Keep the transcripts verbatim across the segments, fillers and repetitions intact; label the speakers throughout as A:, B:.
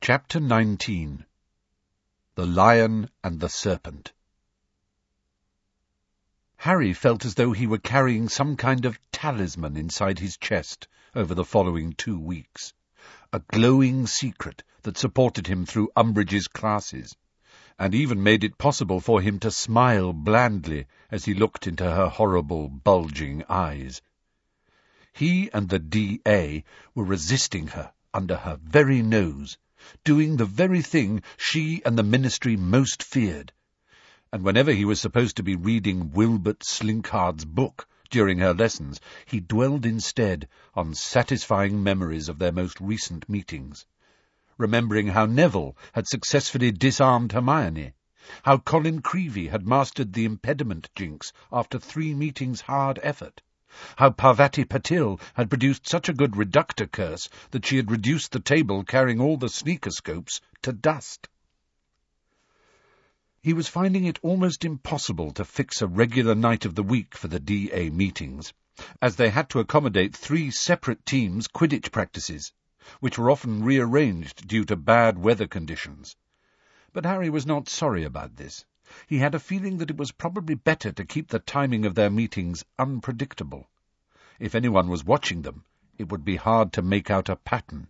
A: Chapter nineteen. The Lion and the Serpent. Harry felt as though he were carrying some kind of talisman inside his chest over the following two weeks, a glowing secret that supported him through Umbridge's classes, and even made it possible for him to smile blandly as he looked into her horrible, bulging eyes. He and the D A were resisting her under her very nose, doing the very thing she and the Ministry most feared, and whenever he was supposed to be reading Wilbert Slinkard's book during her lessons, he dwelled instead on satisfying memories of their most recent meetings, remembering how Neville had successfully disarmed Hermione, how Colin Creevey had mastered the impediment jinx after three meetings' hard effort, how Parvati Patil had produced such a good reductor curse that she had reduced the table carrying all the sneakerscopes to dust. He was finding it almost impossible to fix a regular night of the week for the D A meetings, as they had to accommodate three separate teams' Quidditch practices, which were often rearranged due to bad weather conditions. But Harry was not sorry about this. He had a feeling that it was probably better to keep the timing of their meetings unpredictable. If anyone was watching them, it would be hard to make out a pattern.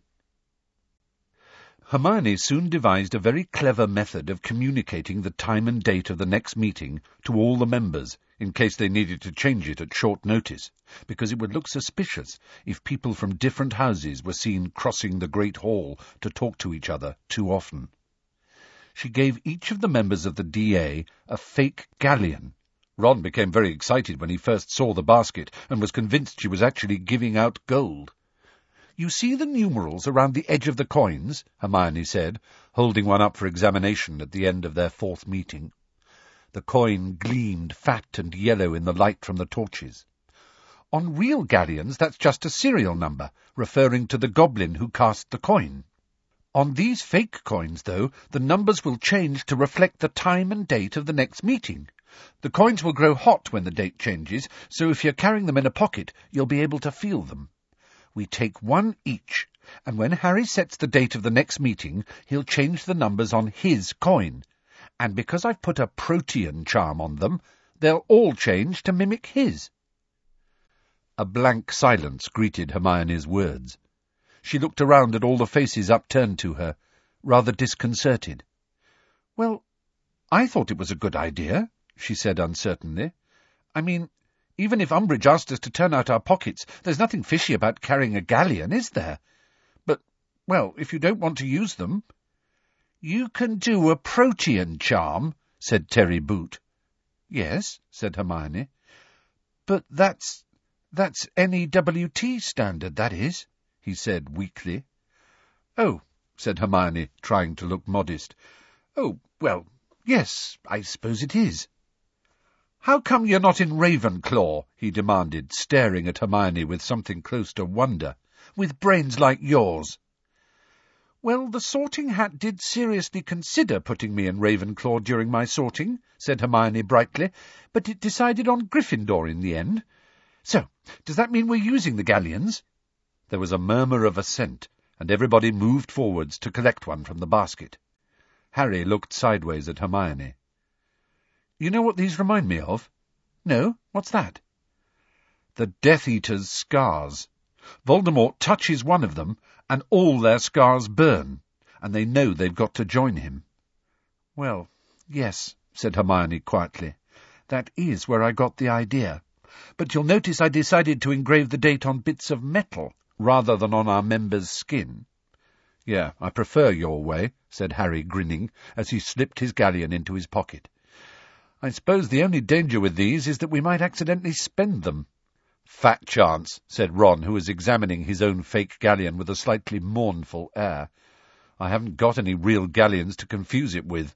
A: Hermione soon devised a very clever method of communicating the time and date of the next meeting to all the members, in case they needed to change it at short notice, because it would look suspicious if people from different houses were seen crossing the Great Hall to talk to each other too often. She gave each of the members of the D A a fake galleon. Ron became very excited when he first saw the basket and was convinced she was actually giving out gold. "You see the numerals around the edge of the coins?" Hermione said, holding one up for examination at the end of their fourth meeting. The coin gleamed fat and yellow in the light from the torches. "On real galleons that's just a serial number, referring to the goblin who cast the coin. On these fake coins, though, the numbers will change to reflect the time and date of the next meeting. The coins will grow hot when the date changes, so if you're carrying them in a pocket, you'll be able to feel them. We take one each, and when Harry sets the date of the next meeting, he'll change the numbers on his coin, and because I've put a protean charm on them, they'll all change to mimic his." A blank silence greeted Hermione's words. She looked around at all the faces upturned to her, rather disconcerted. "Well, I thought it was a good idea," she said uncertainly. "I mean, even if Umbridge asked us to turn out our pockets, there's nothing fishy about carrying a galleon, is there? But, well, if you don't want to use them—" "You can do a protean charm," said Terry Boot. "Yes," said Hermione. "But that's... that's N E W T standard, that is," he said weakly. "Oh," said Hermione, trying to look modest. "Oh, well, yes, I suppose it is." "How come you're not in Ravenclaw?" he demanded, staring at Hermione with something close to wonder. "With brains like yours." "Well, the Sorting Hat did seriously consider putting me in Ravenclaw during my sorting," said Hermione brightly, "but it decided on Gryffindor in the end. So, does that mean we're using the galleons?" There was a murmur of assent, and everybody moved forwards to collect one from the basket. Harry looked sideways at Hermione. "You know what these remind me of?" "No, what's that?" "The Death Eater's scars. Voldemort touches one of them, and all their scars burn, and they know they've got to join him." "Well, yes," said Hermione quietly. "That is where I got the idea. But you'll notice I decided to engrave the date on bits of metal, rather than on our members' skin." "Yeah, I prefer your way," said Harry, grinning, as he slipped his galleon into his pocket. "I suppose the only danger with these is that we might accidentally spend them." "Fat chance," said Ron, who was examining his own fake galleon with a slightly mournful air. "I haven't got any real galleons to confuse it with."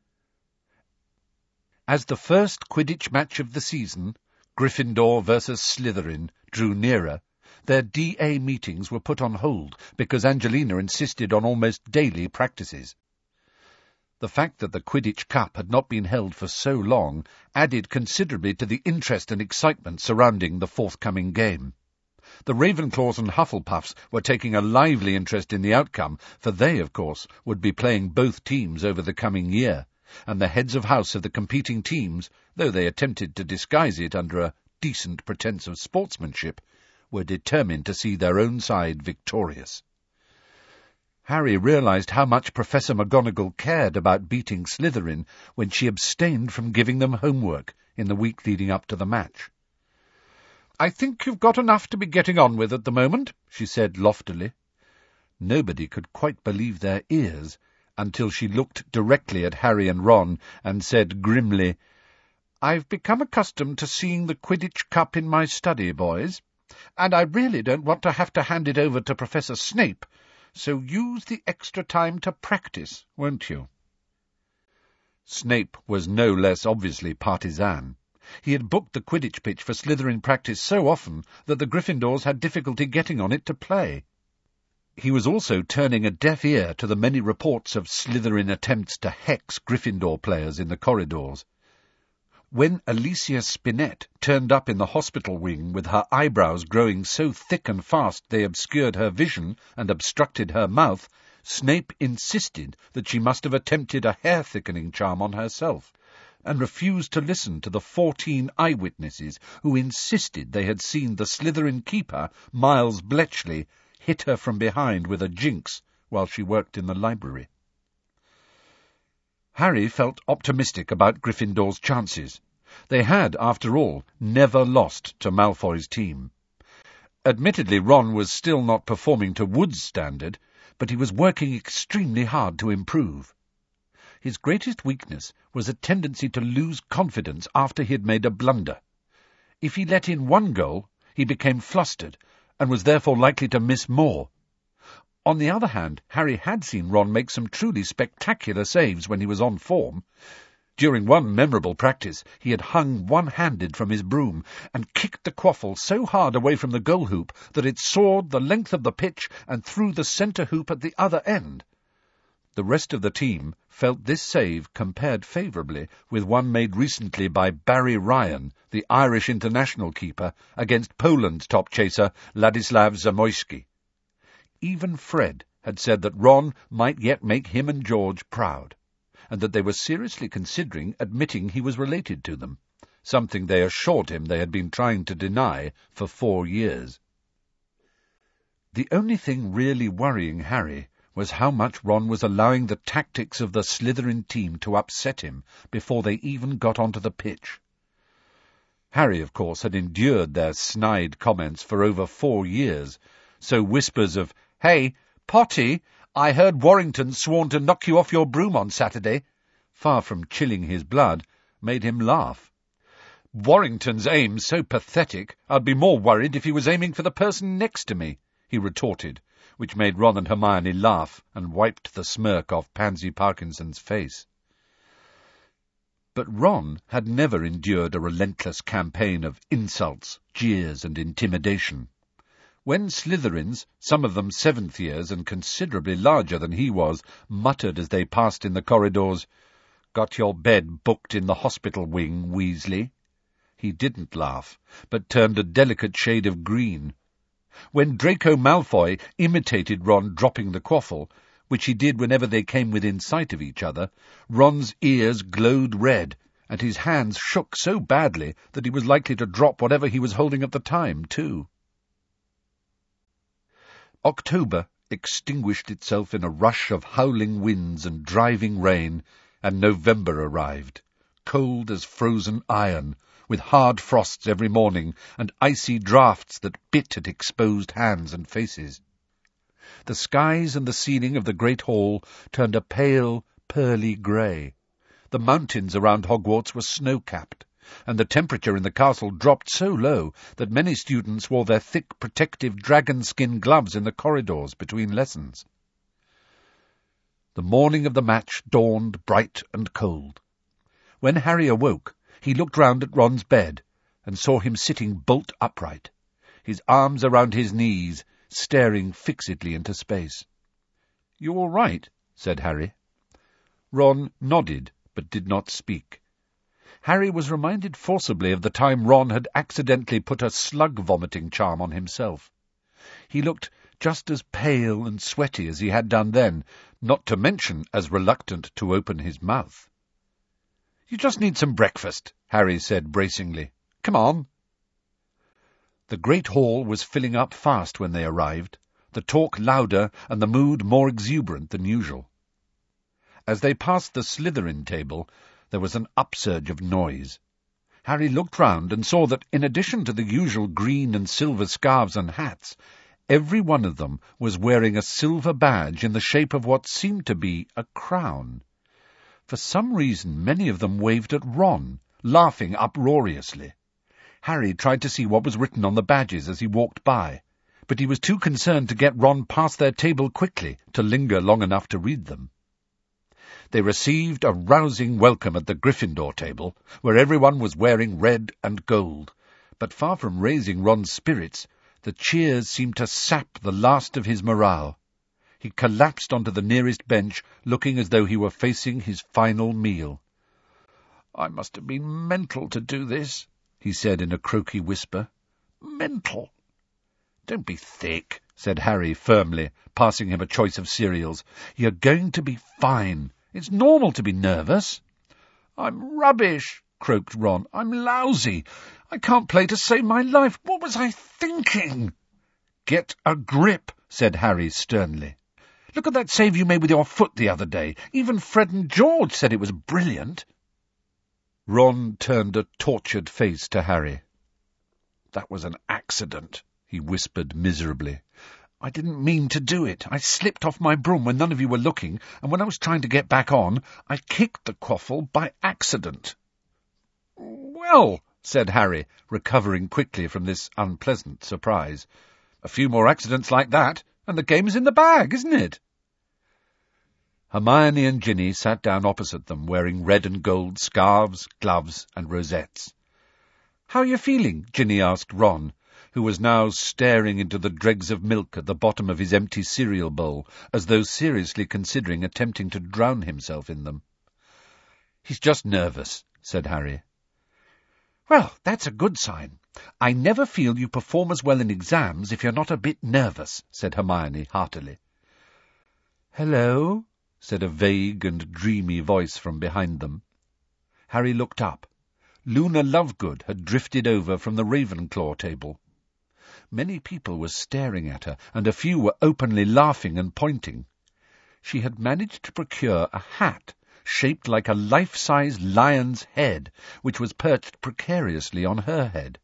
A: As the first Quidditch match of the season, Gryffindor versus Slytherin, drew nearer, their D A meetings were put on hold because Angelina insisted on almost daily practices. The fact that the Quidditch Cup had not been held for so long added considerably to the interest and excitement surrounding the forthcoming game. The Ravenclaws and Hufflepuffs were taking a lively interest in the outcome, for they, of course, would be playing both teams over the coming year, and the heads of house of the competing teams, though they attempted to disguise it under a decent pretence of sportsmanship, were determined to see their own side victorious. Harry realized how much Professor McGonagall cared about beating Slytherin when she abstained from giving them homework in the week leading up to the match. "I think you've got enough to be getting on with at the moment," she said loftily. Nobody could quite believe their ears until she looked directly at Harry and Ron and said grimly, "I've become accustomed to seeing the Quidditch Cup in my study, boys, and I really don't want to have to hand it over to Professor Snape, so use the extra time to practice, won't you?" Snape was no less obviously partisan. He had booked the Quidditch pitch for Slytherin practice so often that the Gryffindors had difficulty getting on it to play. He was also turning a deaf ear to the many reports of Slytherin attempts to hex Gryffindor players in the corridors. When Alicia Spinnet turned up in the hospital wing with her eyebrows growing so thick and fast they obscured her vision and obstructed her mouth, Snape insisted that she must have attempted a hair-thickening charm on herself, and refused to listen to the fourteen eyewitnesses who insisted they had seen the Slytherin keeper, Miles Bletchley, hit her from behind with a jinx while she worked in the library. Harry felt optimistic about Gryffindor's chances. They had, after all, never lost to Malfoy's team. Admittedly, Ron was still not performing to Wood's standard, but he was working extremely hard to improve. His greatest weakness was a tendency to lose confidence after he had made a blunder. If he let in one goal, he became flustered, and was therefore likely to miss more. On the other hand, Harry had seen Ron make some truly spectacular saves when he was on form. During one memorable practice, he had hung one-handed from his broom and kicked the quaffle so hard away from the goal hoop that it soared the length of the pitch and through the centre hoop at the other end. The rest of the team felt this save compared favourably with one made recently by Barry Ryan, the Irish international keeper, against Poland's top chaser Ladislav Zamoyski. Even Fred had said that Ron might yet make him and George proud, and that they were seriously considering admitting he was related to them, something they assured him they had been trying to deny for four years. The only thing really worrying Harry was how much Ron was allowing the tactics of the Slytherin team to upset him before they even got onto the pitch. Harry, of course, had endured their snide comments for over four years, so whispers of, "Hey, Potty, I heard Warrington's sworn to knock you off your broom on Saturday," far from chilling his blood, made him laugh. "Warrington's aim so pathetic, I'd be more worried if he was aiming for the person next to me," he retorted, which made Ron and Hermione laugh and wiped the smirk off Pansy Parkinson's face. But Ron had never endured a relentless campaign of insults, jeers, and intimidation. When Slytherins, some of them seventh years and considerably larger than he was, muttered as they passed in the corridors, "Got your bed booked in the hospital wing, Weasley?" he didn't laugh, but turned a delicate shade of green. When Draco Malfoy imitated Ron dropping the quaffle, which he did whenever they came within sight of each other, Ron's ears glowed red, and his hands shook so badly that he was likely to drop whatever he was holding at the time, too. October extinguished itself in a rush of howling winds and driving rain, and November arrived, cold as frozen iron, with hard frosts every morning and icy draughts that bit at exposed hands and faces. The skies and the ceiling of the great hall turned a pale, pearly grey. The mountains around Hogwarts were snow-capped, and the temperature in the castle dropped so low that many students wore their thick, protective dragon-skin gloves in the corridors between lessons. The morning of the match dawned bright and cold. When Harry awoke, he looked round at Ron's bed and saw him sitting bolt upright, his arms around his knees, staring fixedly into space. "You all right?" said Harry. Ron nodded, but did not speak. Harry was reminded forcibly of the time Ron had accidentally put a slug-vomiting charm on himself. He looked just as pale and sweaty as he had done then, not to mention as reluctant to open his mouth. "You just need some breakfast," Harry said bracingly. "Come on." The great hall was filling up fast when they arrived, the talk louder and the mood more exuberant than usual. As they passed the Slytherin table, there was an upsurge of noise. Harry looked round and saw that, in addition to the usual green and silver scarves and hats, every one of them was wearing a silver badge in the shape of what seemed to be a crown. For some reason many of them waved at Ron, laughing uproariously. Harry tried to see what was written on the badges as he walked by, but he was too concerned to get Ron past their table quickly to linger long enough to read them. They received a rousing welcome at the Gryffindor table, where everyone was wearing red and gold, but far from raising Ron's spirits, the cheers seemed to sap the last of his morale. He collapsed onto the nearest bench, looking as though he were facing his final meal. "I must have been mental to do this," he said in a croaky whisper. "Mental." "Don't be thick," said Harry firmly, passing him a choice of cereals. "You're going to be fine. It's normal to be nervous." "I'm rubbish," croaked Ron. "I'm lousy. I can't play to save my life. What was I thinking?" "Get a grip," said Harry sternly. "Look at that save you made with your foot the other day. Even Fred and George said it was brilliant." Ron turned a tortured face to Harry. "That was an accident," he whispered miserably. "I didn't mean to do it. I slipped off my broom when none of you were looking, and when I was trying to get back on, I kicked the quaffle by accident." "Well," said Harry, recovering quickly from this unpleasant surprise, "a few more accidents like that, and the game is in the bag, isn't it?" Hermione and Ginny sat down opposite them, wearing red and gold scarves, gloves, and rosettes. "How are you feeling?" Ginny asked Ron, who was now staring into the dregs of milk at the bottom of his empty cereal bowl, as though seriously considering attempting to drown himself in them. "He's just nervous," said Harry. "Well, that's a good sign. I never feel you perform as well in exams if you're not a bit nervous," said Hermione heartily. "Hello?" said a vague and dreamy voice from behind them. Harry looked up. Luna Lovegood had drifted over from the Ravenclaw table. Many people were staring at her, and a few were openly laughing and pointing. She had managed to procure a hat shaped like a life-size lion's head, which was perched precariously on her head.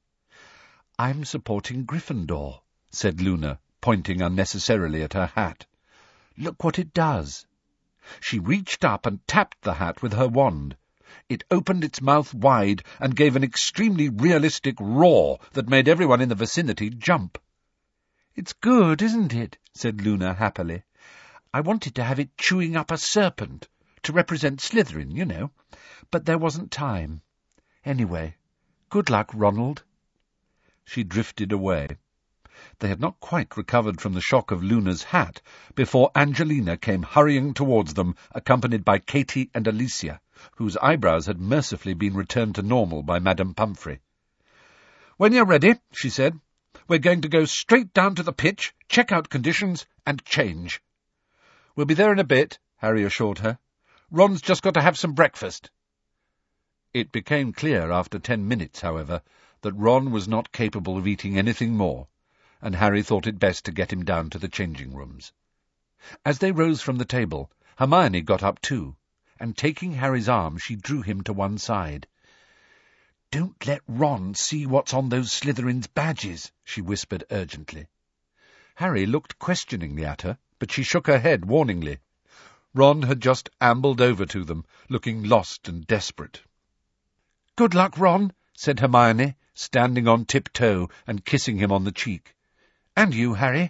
A: "I'm supporting Gryffindor," said Luna, pointing unnecessarily at her hat. "Look what it does." She reached up and tapped the hat with her wand. It opened its mouth wide and gave an extremely realistic roar that made everyone in the vicinity jump. "It's good, isn't it?" said Luna happily. "I wanted to have it chewing up a serpent, to represent Slytherin, you know, but there wasn't time. Anyway, good luck, Ronald." She drifted away. They had not quite recovered from the shock of Luna's hat before Angelina came hurrying towards them, accompanied by Katie and Alicia, whose eyebrows had mercifully been returned to normal by Madame Pumphrey. "When you're ready," she said, "we're going to go straight down to the pitch, check out conditions, and change." "We'll be there in a bit," Harry assured her. "Ron's just got to have some breakfast." It became clear after ten minutes, however, that Ron was not capable of eating anything more, and Harry thought it best to get him down to the changing rooms. As they rose from the table, Hermione got up too, and taking Harry's arm she drew him to one side. "Don't let Ron see what's on those Slytherin's badges," she whispered urgently. Harry looked questioningly at her, but she shook her head warningly. Ron had just ambled over to them, looking lost and desperate. "Good luck, Ron," said Hermione, standing on tiptoe and kissing him on the cheek. "And you, Harry."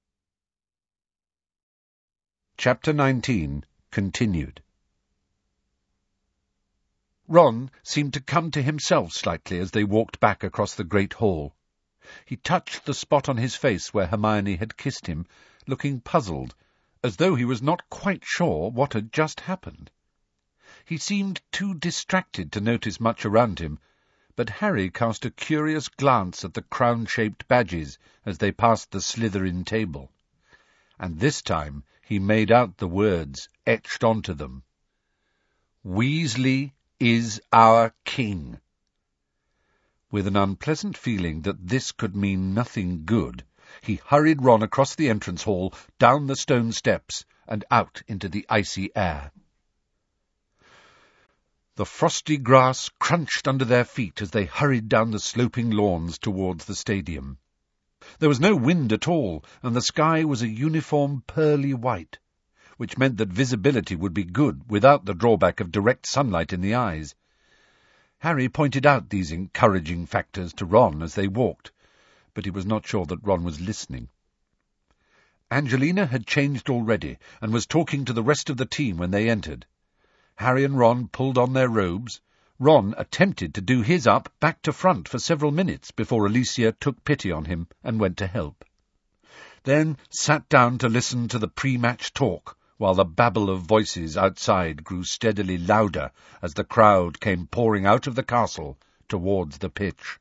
A: Chapter nineteen, continued. Ron seemed to come to himself slightly as they walked back across the great hall. He touched the spot on his face where Hermione had kissed him, looking puzzled, as though he was not quite sure what had just happened. He seemed too distracted to notice much around him, but Harry cast a curious glance at the crown-shaped badges as they passed the Slytherin table, and this time he made out the words etched onto them. Weasley is our king. With an unpleasant feeling that this could mean nothing good, he hurried Ron across the entrance hall, down the stone steps, and out into the icy air. The frosty grass crunched under their feet as they hurried down the sloping lawns towards the stadium. There was no wind at all, and the sky was a uniform pearly white, which meant that visibility would be good without the drawback of direct sunlight in the eyes. Harry pointed out these encouraging factors to Ron as they walked, but he was not sure that Ron was listening. Angelina had changed already, and was talking to the rest of the team when they entered. Harry and Ron pulled on their robes. Ron attempted to do his up back to front for several minutes before Alicia took pity on him and went to help. Then sat down to listen to the pre-match talk, while the babble of voices outside grew steadily louder as the crowd came pouring out of the castle towards the pitch.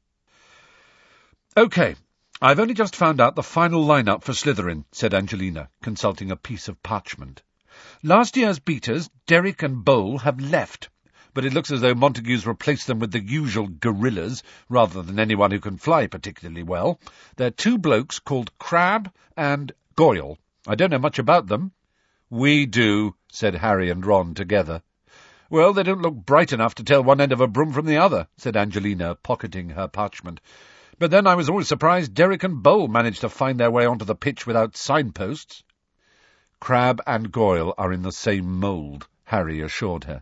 A: "OK, I've only just found out the final line-up for Slytherin," said Angelina, consulting a piece of parchment. "Last year's beaters, Derek and Bowl, have left, but it looks as though Montague's replaced them with the usual gorillas, rather than anyone who can fly particularly well. They're two blokes called Crabbe and Goyle. I don't know much about them." "We do," said Harry and Ron together. "Well, they don't look bright enough to tell one end of a broom from the other," said Angelina, pocketing her parchment. "But then I was always surprised Derek and Bowl managed to find their way onto the pitch without signposts." "Crabbe and Goyle are in the same mould," Harry assured her.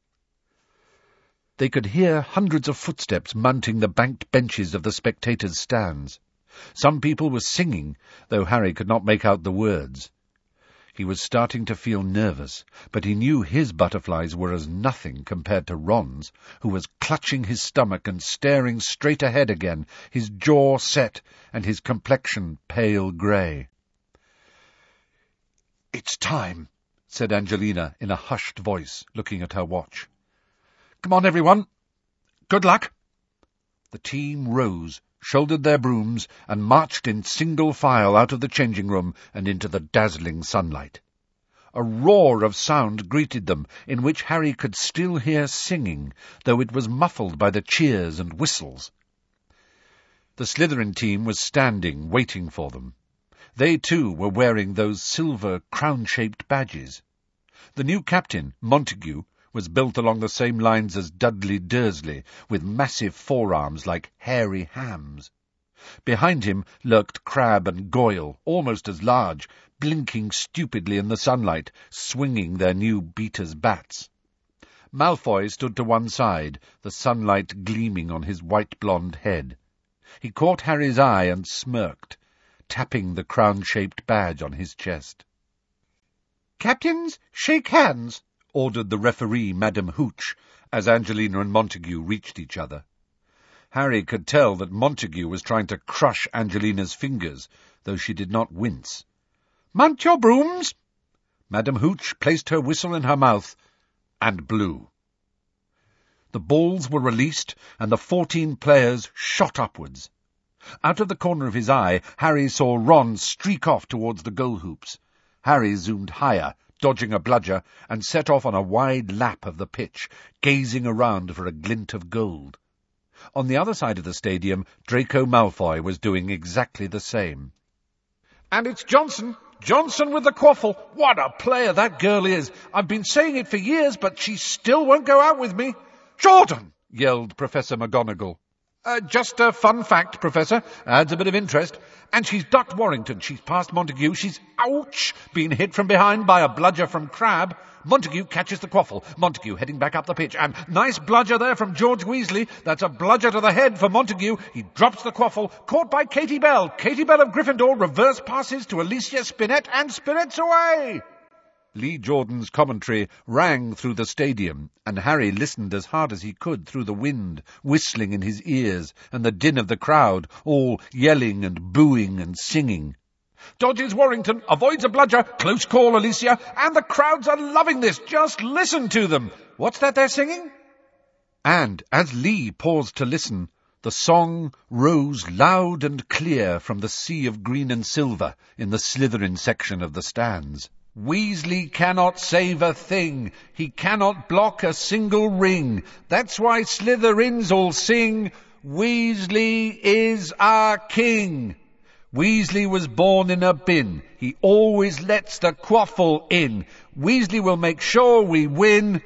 A: They could hear hundreds of footsteps mounting the banked benches of the spectators' stands. Some people were singing, though Harry could not make out the words. He was starting to feel nervous, but he knew his butterflies were as nothing compared to Ron's, who was clutching his stomach and staring straight ahead again, his jaw set and his complexion pale grey. "It's time," said Angelina in a hushed voice, looking at her watch. "Come on, everyone. Good luck." The team rose, shouldered their brooms, and marched in single file out of the changing room and into the dazzling sunlight. A roar of sound greeted them, in which Harry could still hear singing, though it was muffled by the cheers and whistles. The Slytherin team was standing, waiting for them. They, too, were wearing those silver crown-shaped badges. The new captain, Montague, was built along the same lines as Dudley Dursley, with massive forearms like hairy hams. Behind him lurked Crabbe and Goyle, almost as large, blinking stupidly in the sunlight, swinging their new beaters' bats. Malfoy stood to one side, the sunlight gleaming on his white-blonde head. He caught Harry's eye and smirked, tapping the crown-shaped badge on his chest. "Captains, shake hands," ordered the referee, Madame Hooch, as Angelina and Montague reached each other. Harry could tell that Montague was trying to crush Angelina's fingers, though she did not wince. "Mount your brooms!" Madame Hooch placed her whistle in her mouth and blew. The balls were released, and the fourteen players shot upwards. Out of the corner of his eye, Harry saw Ron streak off towards the goal hoops. Harry zoomed higher, dodging a bludger, and set off on a wide lap of the pitch, gazing around for a glint of gold. On the other side of the stadium, Draco Malfoy was doing exactly the same. "And it's Johnson! Johnson with the quaffle! What a player that girl is! I've been saying it for years, but she still won't go out with me." "Jordan!" yelled Professor McGonagall. Uh, just a fun fact, Professor. Adds a bit of interest. And she's ducked Warrington. She's passed Montague. She's, ouch, been hit from behind by a bludger from Crabbe. Montague catches the quaffle. Montague heading back up the pitch. And nice bludger there from George Weasley. That's a bludger to the head for Montague. He drops the quaffle. Caught by Katie Bell. Katie Bell of Gryffindor reverse passes to Alicia Spinnet, and Spinet's away. Lee Jordan's commentary rang through the stadium, and Harry listened as hard as he could through the wind, whistling in his ears, and the din of the crowd, all yelling and booing and singing. Dodges Warrington, avoids a bludger, close call, Alicia, and the crowds are loving this. Just listen to them. What's that they're singing? And as Lee paused to listen, the song rose loud and clear from the sea of green and silver in the Slytherin section of the stands. Weasley cannot save a thing, he cannot block a single ring. That's why Slytherins all sing, Weasley is our king. Weasley was born in a bin, he always lets the quaffle in. Weasley will make sure we win,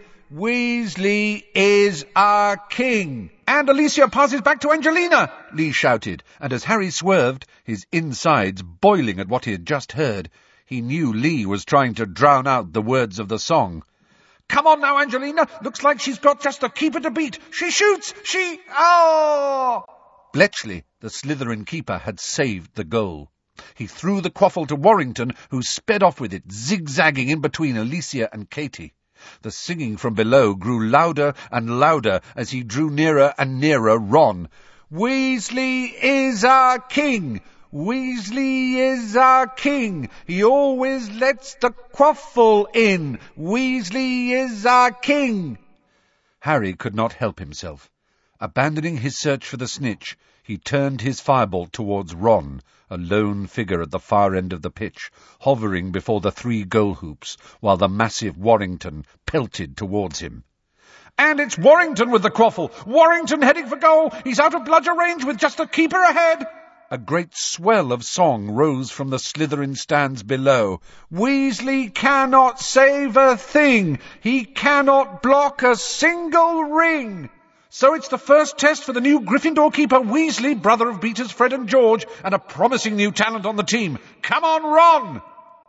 A: Weasley is our king. And Alicia passes back to Angelina, Lee shouted, and as Harry swerved, his insides boiling at what he had just heard, he knew Lee was trying to drown out the words of the song. Come on now, Angelina, looks like she's got just the keeper to beat. She shoots, she... Oh! Bletchley, the Slytherin keeper, had saved the goal. He threw the quaffle to Warrington, who sped off with it, zigzagging in between Alicia and Katie. The singing from below grew louder and louder as he drew nearer and nearer Ron. Weasley is our king! Weasley is our king! He always lets the quaffle in! Weasley is our king! Harry could not help himself. Abandoning his search for the snitch, he turned his firebolt towards Ron, a lone figure at the far end of the pitch, hovering before the three goal hoops, while the massive Warrington pelted towards him. And it's Warrington with the quaffle! Warrington heading for goal! He's out of bludger range with just the keeper ahead! A great swell of song rose from the Slytherin stands below. Weasley cannot save a thing! He cannot block a single ring! So it's the first test for the new Gryffindor keeper, Weasley, brother of beaters Fred and George, and a promising new talent on the team. Come on, Ron!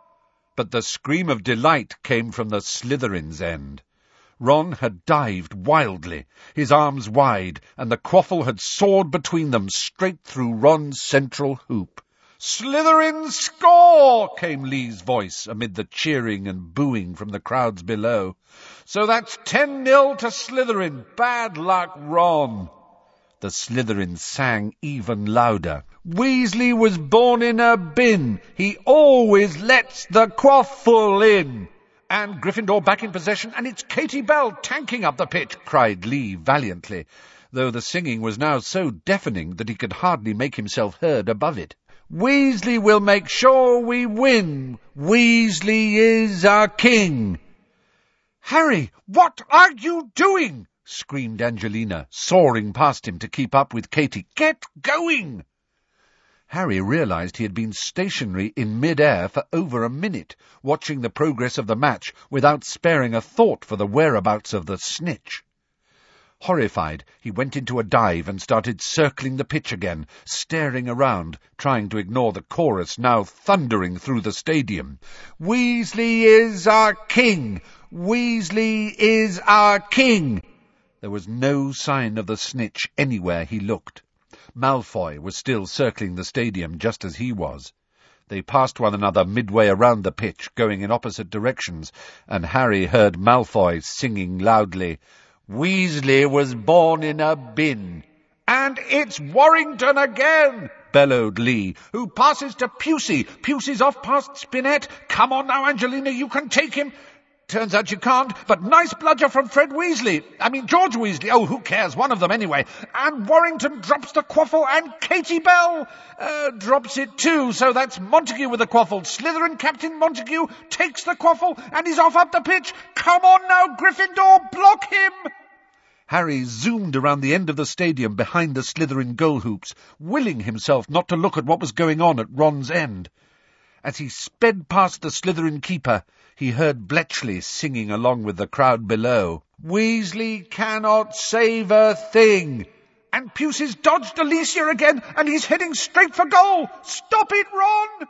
A: But the scream of delight came from the Slytherin's end. Ron had dived wildly, his arms wide, and the quaffle had soared between them straight through Ron's central hoop. Slytherin score! Came Lee's voice amid the cheering and booing from the crowds below. So that's ten nil to Slytherin. Bad luck, Ron. The Slytherin sang even louder. Weasley was born in a bin. He always lets the quaffle in. And Gryffindor back in possession, and it's Katie Bell tanking up the pitch, cried Lee valiantly, though the singing was now so deafening that he could hardly make himself heard above it. Weasley will make sure we win. Weasley is our king. Harry, what are you doing? Screamed Angelina, soaring past him to keep up with Katie. Get going! Harry realized he had been stationary in mid-air for over a minute, watching the progress of the match without sparing a thought for the whereabouts of the snitch. Horrified, he went into a dive and started circling the pitch again, staring around, trying to ignore the chorus now thundering through the stadium. Weasley is our king! Weasley is our king! There was no sign of the snitch anywhere he looked. Malfoy was still circling the stadium just as he was. They passed one another midway around the pitch, going in opposite directions, and Harry heard Malfoy singing loudly, Weasley was born in a bin. And it's Warrington again, bellowed Lee, who passes to Pusey. Pusey's off past Spinette. Come on now, Angelina, you can take him. Turns out you can't, but nice bludger from Fred Weasley. I mean, George Weasley. Oh, who cares? One of them anyway. And Warrington drops the quaffle, and Katie Bell uh, drops it too. So that's Montague with the quaffle. Slytherin Captain Montague takes the quaffle, and he's off up the pitch. Come on now, Gryffindor, block him! Harry zoomed around the end of the stadium behind the Slytherin goal hoops, willing himself not to look at what was going on at Ron's end. As he sped past the Slytherin keeper, he heard Bletchley singing along with the crowd below. Weasley cannot save a thing. And Pusey's dodged Alicia again, and he's heading straight for goal. Stop it, Ron!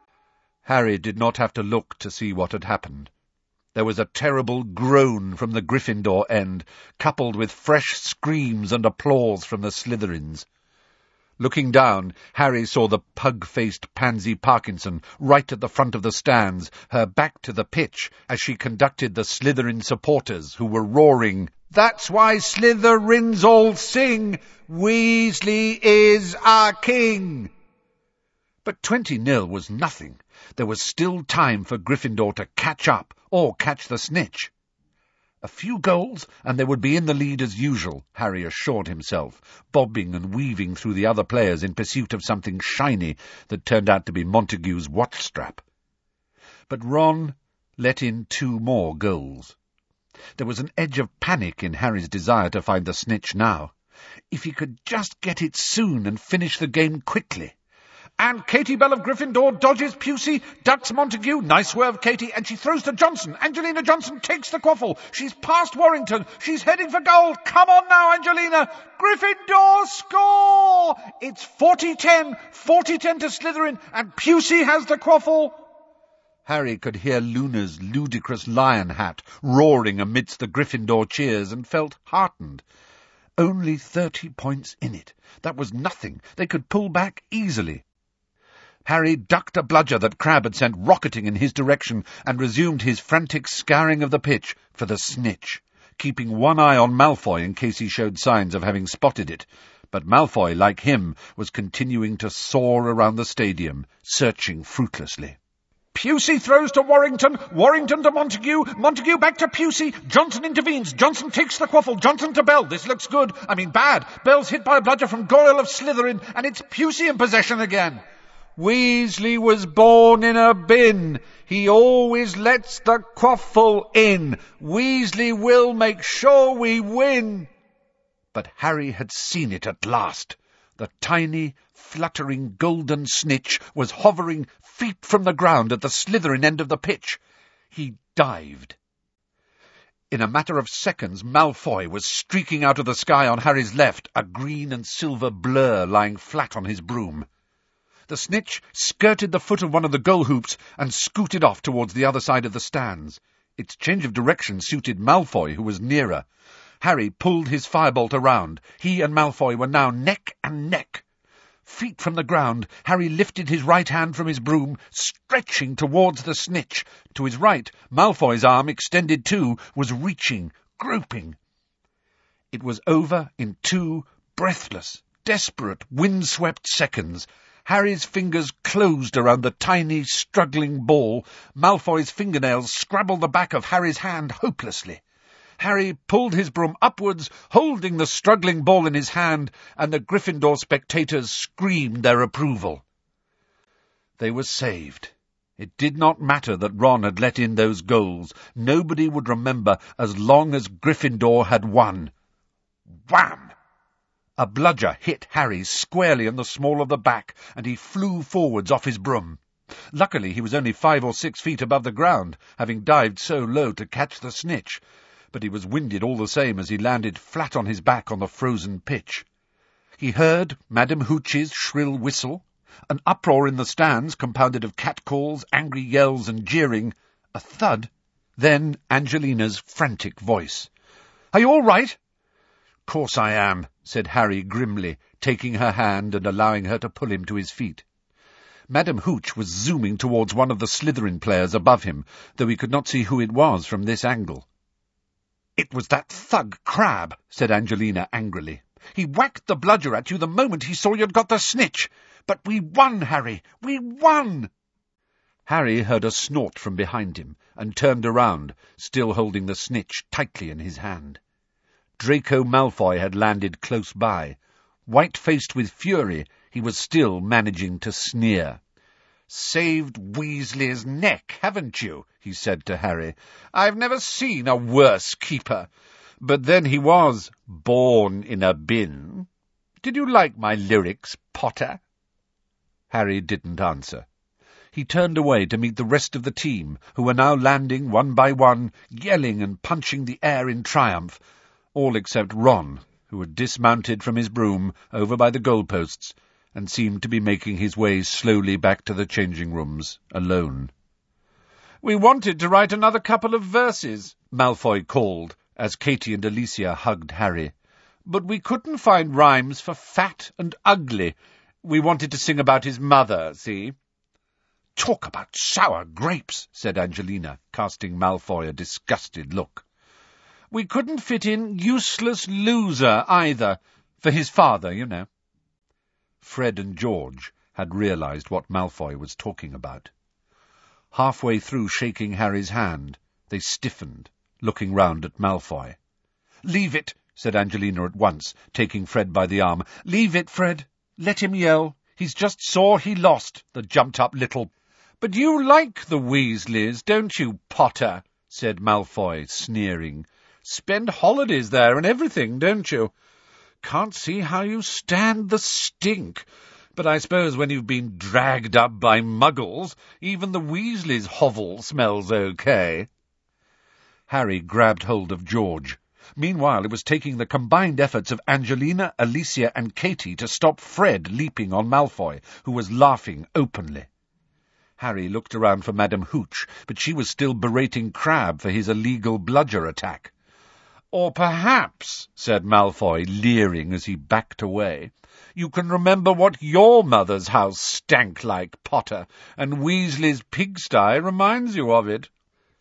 A: Harry did not have to look to see what had happened. There was a terrible groan from the Gryffindor end, coupled with fresh screams and applause from the Slytherins. Looking down, Harry saw the pug-faced Pansy Parkinson right at the front of the stands, her back to the pitch, as she conducted the Slytherin supporters, who were roaring, That's why Slytherins all sing, Weasley is our king! But twenty nil was nothing. There was still time for Gryffindor to catch up, or catch the snitch. A few goals, and they would be in the lead as usual, Harry assured himself, bobbing and weaving through the other players in pursuit of something shiny that turned out to be Montague's watch-strap. But Ron let in two more goals. There was an edge of panic in Harry's desire to find the snitch now. If he could just get it soon and finish the game quickly. And Katie Bell of Gryffindor dodges Pusey, ducks Montague, nice swerve Katie, and she throws to Johnson. Angelina Johnson takes the quaffle. She's past Warrington. She's heading for goal. Come on now, Angelina. Gryffindor score! It's forty ten, forty ten to Slytherin, and Pusey has the quaffle. Harry could hear Luna's ludicrous lion hat roaring amidst the Gryffindor cheers and felt heartened. Only thirty points in it. That was nothing. They could pull back easily. Harry ducked a bludger that Crabbe had sent rocketing in his direction and resumed his frantic scouring of the pitch for the snitch, keeping one eye on Malfoy in case he showed signs of having spotted it. But Malfoy, like him, was continuing to soar around the stadium, searching fruitlessly. Pusey throws to Warrington, Warrington to Montague, Montague back to Pusey, Johnson intervenes, Johnson takes the quaffle, Johnson to Bell, this looks good, I mean bad, Bell's hit by a bludger from Goyle of Slytherin, and it's Pusey in possession again. Weasley was born in a bin. He always lets the quaffle in. Weasley will make sure we win. But Harry had seen it at last. The tiny, fluttering golden snitch was hovering feet from the ground at the Slytherin end of the pitch. He dived. In a matter of seconds, Malfoy was streaking out of the sky on Harry's left, a green and silver blur lying flat on his broom. The snitch skirted the foot of one of the goal hoops and scooted off towards the other side of the stands. Its change of direction suited Malfoy, who was nearer. Harry pulled his firebolt around. He and Malfoy were now neck and neck. Feet from the ground, Harry lifted his right hand from his broom, stretching towards the snitch. To his right, Malfoy's arm, extended too, was reaching, groping. It was over in two breathless, desperate, wind-swept seconds. Harry's fingers closed around the tiny, struggling ball. Malfoy's fingernails scrabbled the back of Harry's hand hopelessly. Harry pulled his broom upwards, holding the struggling ball in his hand, and the Gryffindor spectators screamed their approval. They were saved. It did not matter that Ron had let in those goals. Nobody would remember as long as Gryffindor had won. Wham! A bludger hit Harry squarely in the small of the back, and he flew forwards off his broom. Luckily he was only five or six feet above the ground, having dived so low to catch the snitch, but he was winded all the same as he landed flat on his back on the frozen pitch. He heard Madame Hooch's shrill whistle, an uproar in the stands compounded of catcalls, angry yells and jeering, a thud, then Angelina's frantic voice. "Are you all right?" "Course I am," said Harry grimly, taking her hand and allowing her to pull him to his feet. Madame Hooch was zooming towards one of the Slytherin players above him, though he could not see who it was from this angle. "It was that thug Crabbe," said Angelina angrily. "He whacked the bludger at you the moment he saw you'd got the snitch. But we won, Harry, we won!" Harry heard a snort from behind him, and turned around, still holding the snitch tightly in his hand. Draco Malfoy had landed close by. White-faced with fury, he was still managing to sneer. "Saved Weasley's neck, haven't you?" he said to Harry. "I've never seen a worse keeper. But then he was born in a bin. Did you like my lyrics, Potter?" Harry didn't answer. He turned away to meet the rest of the team, who were now landing one by one, yelling and punching the air in triumph, all except Ron, who had dismounted from his broom over by the goalposts and seemed to be making his way slowly back to the changing rooms, alone. "We wanted to write another couple of verses," Malfoy called, as Katie and Alicia hugged Harry. "But we couldn't find rhymes for fat and ugly. We wanted to sing about his mother, see?" "Talk about sour grapes," said Angelina, casting Malfoy a disgusted look. "We couldn't fit in useless loser, either, for his father, you know." Fred and George had realized what Malfoy was talking about. Halfway through shaking Harry's hand, they stiffened, looking round at Malfoy. "Leave it," said Angelina at once, taking Fred by the arm. "Leave it, Fred. Let him yell. He's just sore he lost, the jumped-up little—" "But you like the Weasleys, don't you, Potter?" said Malfoy, sneering. "Spend holidays there and everything, don't you? Can't see how you stand the stink. But I suppose when you've been dragged up by muggles, even the Weasleys' hovel smells okay." Harry grabbed hold of George. Meanwhile, it was taking the combined efforts of Angelina, Alicia, and Katie to stop Fred leaping on Malfoy, who was laughing openly. Harry looked around for Madame Hooch, but she was still berating Crabbe for his illegal bludger attack. "Or perhaps," said Malfoy, leering as he backed away, "you can remember what your mother's house stank like, Potter, and Weasley's pigsty reminds you of it."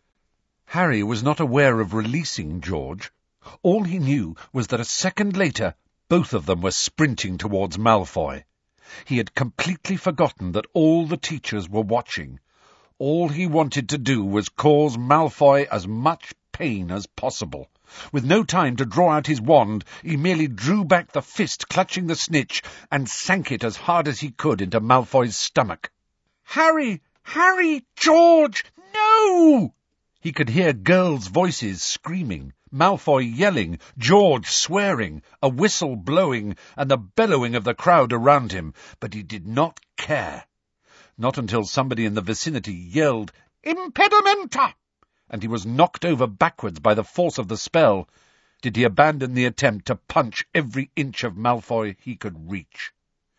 A: Harry was not aware of releasing George. All he knew was that a second later both of them were sprinting towards Malfoy. He had completely forgotten that all the teachers were watching. All he wanted to do was cause Malfoy as much pain as possible. With no time to draw out his wand, he merely drew back the fist clutching the snitch and sank it as hard as he could into Malfoy's stomach. "Harry! Harry! George! No!" He could hear girls' voices screaming, Malfoy yelling, George swearing, a whistle blowing, and the bellowing of the crowd around him, but he did not care. Not until somebody in the vicinity yelled, "Impedimenta!" and he was knocked over backwards by the force of the spell, did he abandon the attempt to punch every inch of Malfoy he could reach.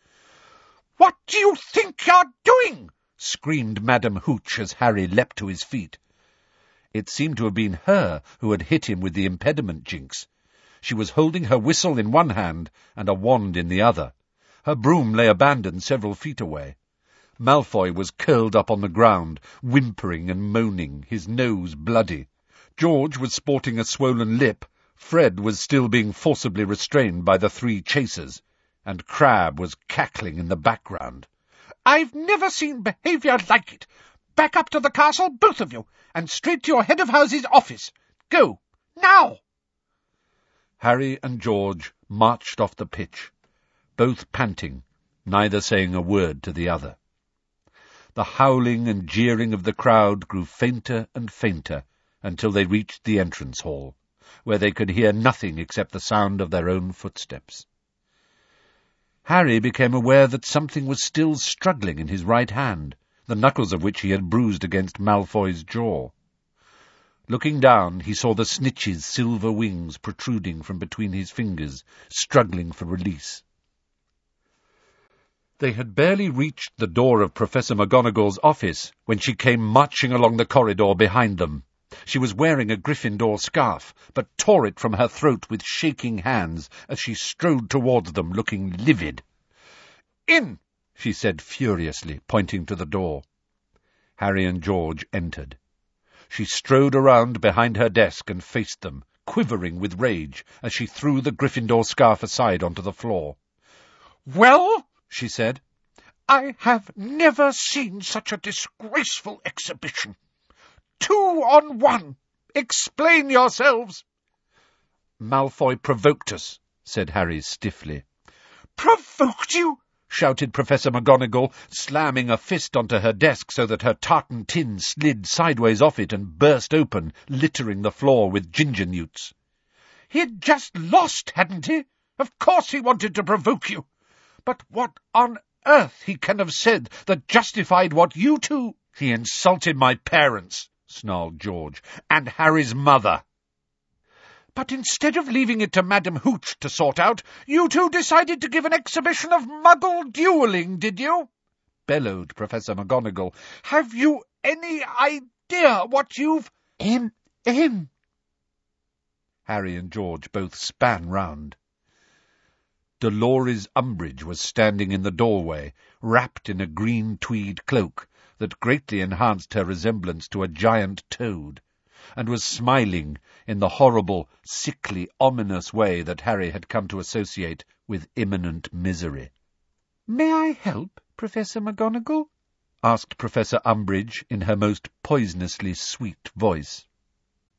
A: "What do you think you're doing?" screamed Madame Hooch as Harry leapt to his feet. It seemed to have been her who had hit him with the impediment jinx. She was holding her whistle in one hand and a wand in the other. Her broom lay abandoned several feet away. Malfoy was curled up on the ground, whimpering and moaning, his nose bloody. George was sporting a swollen lip, Fred was still being forcibly restrained by the three chasers, and Crabbe was cackling in the background. "I've never seen behaviour like it! Back up to the castle, both of you, and straight to your head of house's office. Go, now!" Harry and George marched off the pitch, both panting, neither saying a word to the other. The howling and jeering of the crowd grew fainter and fainter until they reached the entrance hall, where they could hear nothing except the sound of their own footsteps. Harry became aware that something was still struggling in his right hand, the knuckles of which he had bruised against Malfoy's jaw. Looking down, he saw the snitch's silver wings protruding from between his fingers, struggling for release. They had barely reached the door of Professor McGonagall's office when she came marching along the corridor behind them. She was wearing a Gryffindor scarf, but tore it from her throat with shaking hands as she strode towards them, looking livid. "In!" she said furiously, pointing to the door. Harry and George entered. She strode around behind her desk and faced them, quivering with rage, as she threw the Gryffindor scarf aside onto the floor. "Well," she said, "I have never seen such a disgraceful exhibition. Two on one! Explain yourselves!" "Malfoy provoked us," said Harry stiffly. "Provoked you?" shouted Professor McGonagall, slamming a fist onto her desk so that her tartan tin slid sideways off it and burst open, littering the floor with ginger newts. "He'd just lost, hadn't he? Of course he wanted to provoke you. But what on earth he can have said that justified what you two—" "He insulted my parents," snarled George, "and Harry's mother." "But instead of leaving it to Madame Hooch to sort out, you two decided to give an exhibition of muggle duelling, did you?" bellowed Professor McGonagall. "Have you any idea what you've—" "Him, him!" Harry and George both span round. Dolores Umbridge was standing in the doorway, wrapped in a green tweed cloak that greatly enhanced her resemblance to a giant toad, and was smiling in the horrible, sickly, ominous way that Harry had come to associate with imminent misery. "May I help, Professor McGonagall?" asked Professor Umbridge in her most poisonously sweet voice.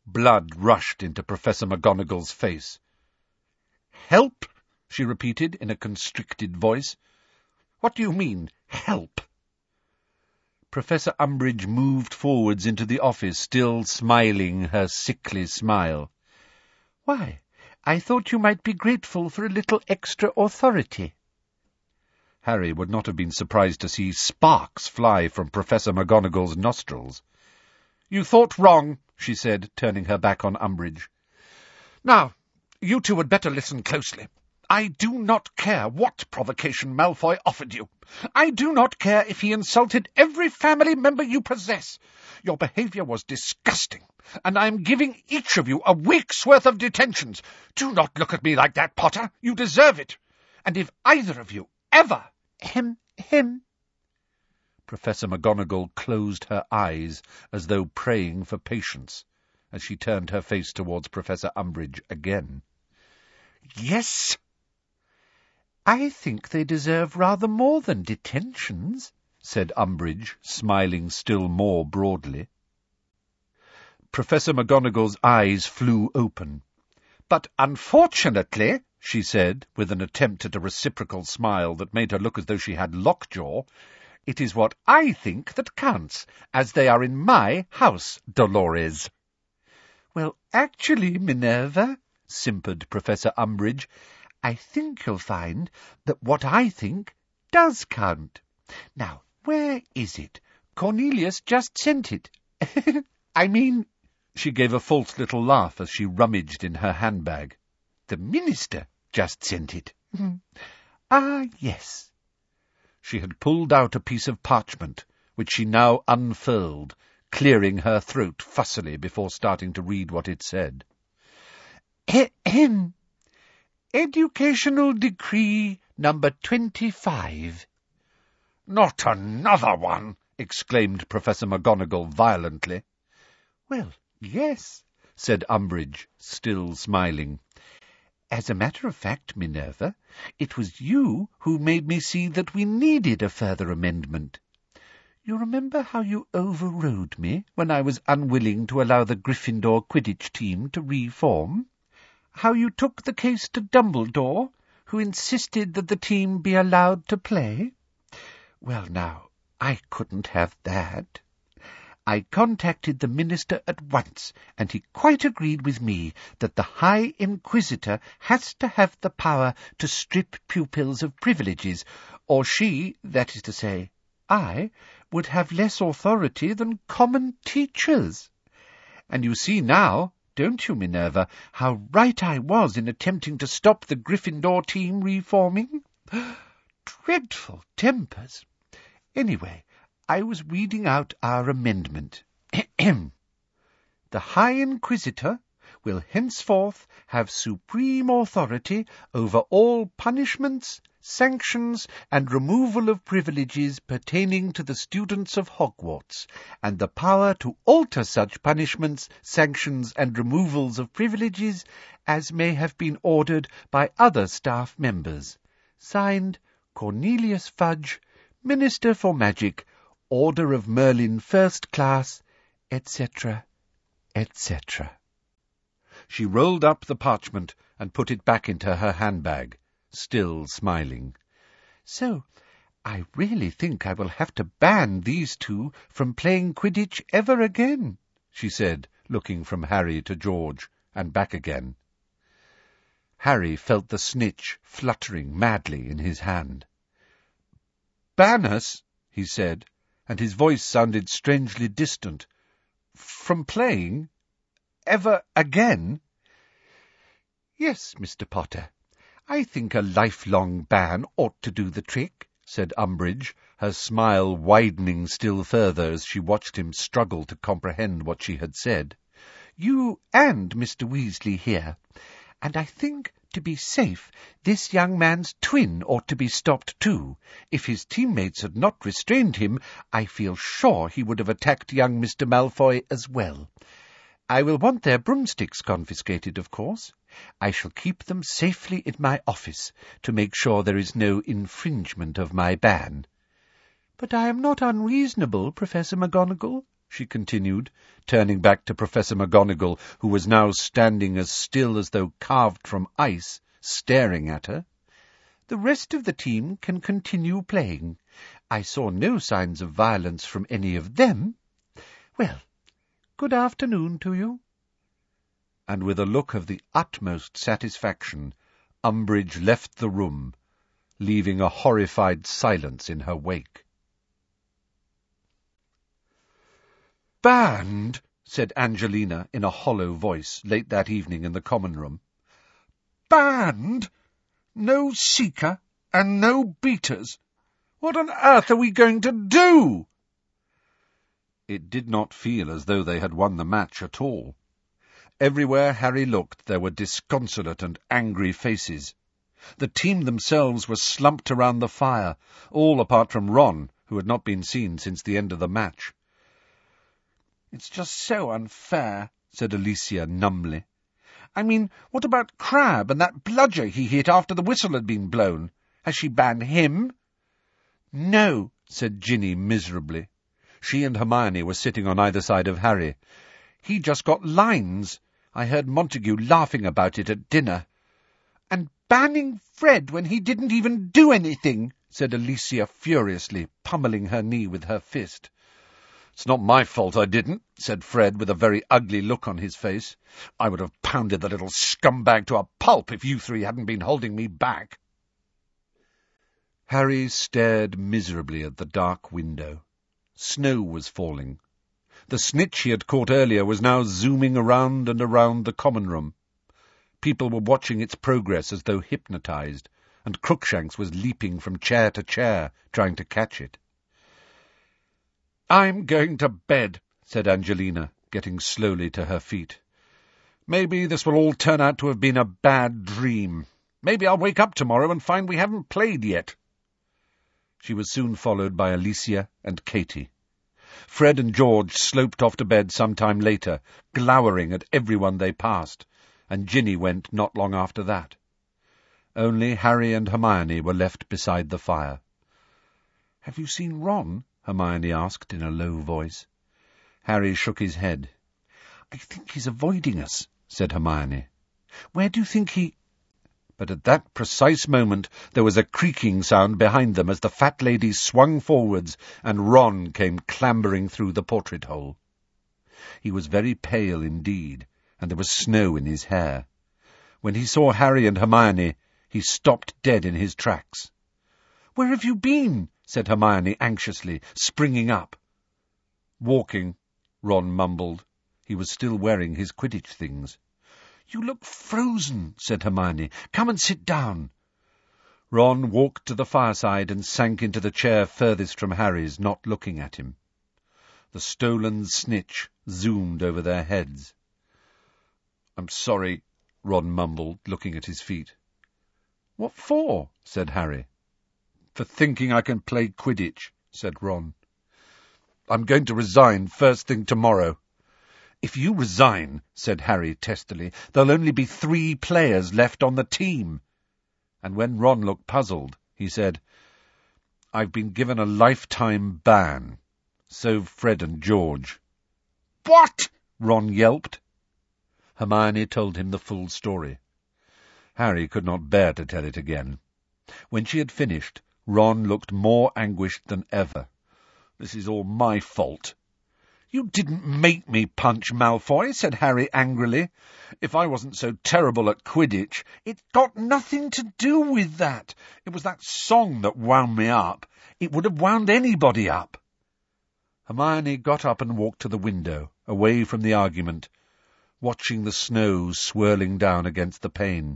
A: Blood rushed into Professor McGonagall's face. "Help?" she repeated in a constricted voice. "What do you mean, help?" Professor Umbridge moved forwards into the office, still smiling her sickly smile. "Why, I thought you might be grateful for a little extra authority." Harry would not have been surprised to see sparks fly from Professor McGonagall's nostrils. "You thought wrong," she said, turning her back on Umbridge. "Now, you two had better listen closely. I do not care what provocation Malfoy offered you. I do not care if he insulted every family member you possess. Your behaviour was disgusting, and I am giving each of you a week's worth of detentions. Do not look at me like that, Potter. You deserve it. And if either of you ever— Hem, hem. Professor McGonagall closed her eyes as though praying for patience, as she turned her face towards Professor Umbridge again. "Yes?" "I think they deserve rather more than detentions," said Umbridge, smiling still more broadly. Professor McGonagall's eyes flew open. "But unfortunately," she said, with an attempt at a reciprocal smile that made her look as though she had lockjaw, "it is what I think that counts, as they are in my house, Dolores." "Well, actually, Minerva," simpered Professor Umbridge, "I think you'll find that what I think does count. Now, where is it? Cornelius just sent it. I mean—" She gave a false little laugh as she rummaged in her handbag. "The minister just sent it." "Ah, yes." She had pulled out a piece of parchment, which she now unfurled, clearing her throat fussily before starting to read what it said. Ahem. Educational Decree number twenty-five. "Not another one!" exclaimed Professor McGonagall violently. "Well, yes," said Umbridge, still smiling. "As a matter of fact, Minerva, it was you who made me see that we needed a further amendment. You remember how you overrode me when I was unwilling to allow the Gryffindor Quidditch team to reform? How you took the case to Dumbledore, who insisted that the team be allowed to play? Well, now, I couldn't have that. I contacted the minister at once, and he quite agreed with me that the High Inquisitor has to have the power to strip pupils of privileges, or she, that is to say, I, would have less authority than common teachers. And you see now, don't you, Minerva, how right I was in attempting to stop the Gryffindor team reforming? Dreadful tempers. Anyway, I was reading out our amendment. The High Inquisitor will henceforth have supreme authority over all punishments, sanctions, and removal of privileges pertaining to the students of Hogwarts, and the power to alter such punishments, sanctions, and removals of privileges as may have been ordered by other staff members. Signed, Cornelius Fudge, Minister for Magic, Order of Merlin First Class, et cetera, et cetera. She rolled up the parchment and put it back into her handbag, still smiling. So, I really think I will have to ban these two from playing Quidditch ever again, she said, looking from Harry to George, and back again. Harry felt the snitch fluttering madly in his hand. "Ban us," he said, and his voice sounded strangely distant. "From playing? Ever again?" "Yes, Mister Potter. I think a lifelong ban ought to do the trick," said Umbridge, her smile widening still further as she watched him struggle to comprehend what she had said. "You and Mister Weasley here. And I think, to be safe, this young man's twin ought to be stopped too. If his teammates had not restrained him, I feel sure he would have attacked young Mister Malfoy as well. I will want their broomsticks confiscated, of course. I shall keep them safely in my office to make sure there is no infringement of my ban. But I am not unreasonable, Professor McGonagall. she continued, turning back to Professor McGonagall, who was now standing as still as though carved from ice, staring at her. "The rest of the team can continue playing. I saw no signs of violence from any of them. Well, good afternoon to you." And with a look of the utmost satisfaction, Umbridge left the room, leaving a horrified silence in her wake. "Banned," said Angelina in a hollow voice late that evening in the common room. "Banned? No Seeker and no Beaters? What on earth are we going to do?" It did not feel as though they had won the match at all. Everywhere Harry looked there were disconsolate and angry faces. The team themselves were slumped around the fire, all apart from Ron, who had not been seen since the end of the match. "It's just so unfair," said Alicia numbly. "I mean, what about Crabbe and that bludger he hit after the whistle had been blown? Has she banned him?" "No," said Ginny miserably. She and Hermione were sitting on either side of Harry. "He just got lines. I heard Montague laughing about it at dinner." "And banning Fred when he didn't even do anything," said Alicia furiously, pummelling her knee with her fist. "It's not my fault I didn't," said Fred with a very ugly look on his face. "I would have pounded the little scumbag to a pulp if you three hadn't been holding me back." Harry stared miserably at the dark window. Snow was falling. The snitch he had caught earlier was now zooming around and around the common room. People were watching its progress as though hypnotized, and Crookshanks was leaping from chair to chair, trying to catch it. "I'm going to bed," said Angelina, getting slowly to her feet. "Maybe this will all turn out to have been a bad dream. Maybe I'll wake up tomorrow and find we haven't played yet." She was soon followed by Alicia and Katie. Fred and George sloped off to bed some time later, glowering at everyone they passed, and Ginny went not long after that. Only Harry and Hermione were left beside the fire. "Have you seen Ron?" Hermione asked in a low voice. Harry shook his head. "I think he's avoiding us," said Hermione. "Where do you think he—" But at that precise moment there was a creaking sound behind them as the fat lady swung forwards and Ron came clambering through the portrait-hole. He was very pale indeed, and there was snow in his hair. When he saw Harry and Hermione, he stopped dead in his tracks. "Where have you been?" said Hermione anxiously, springing up. "Walking," Ron mumbled. He was still wearing his Quidditch things. "You look frozen," said Hermione. "Come and sit down." Ron walked to the fireside and sank into the chair furthest from Harry's, not looking at him. The stolen snitch zoomed over their heads. "I'm sorry," Ron mumbled, looking at his feet. "What for?" said Harry. "For thinking I can play Quidditch," said Ron. "I'm going to resign first thing tomorrow." "If you resign," said Harry testily, "there'll only be three players left on the team." And when Ron looked puzzled, he said, "I've been given a lifetime ban. So Fred and George." "What?" Ron yelped. Hermione told him the full story. Harry could not bear to tell it again. When she had finished, Ron looked more anguished than ever. "This is all my fault." "You didn't make me punch Malfoy," said Harry angrily. "If I wasn't so terrible at Quidditch, it got nothing to do with that. It was that song that wound me up. It would have wound anybody up." Hermione got up and walked to the window, away from the argument, watching the snow swirling down against the pane.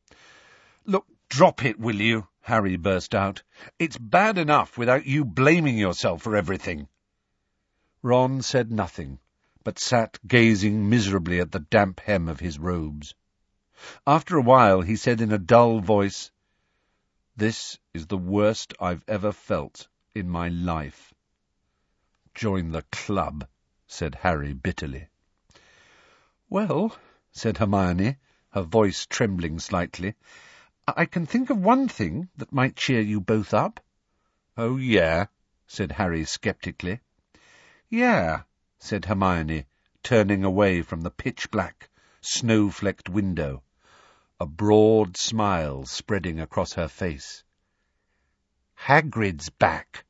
A: "Look, drop it, will you?" Harry burst out. "It's bad enough without you blaming yourself for everything." Ron said nothing, but sat gazing miserably at the damp hem of his robes. After a while he said in a dull voice, "This is the worst I've ever felt in my life." "Join the club," said Harry bitterly. "Well," said Hermione, her voice trembling slightly, "I can think of one thing that might cheer you both up." "Oh, yeah?" said Harry sceptically. "Yeah," said Hermione, turning away from the pitch-black, snow-flecked window, a broad smile spreading across her face. "Hagrid's back,"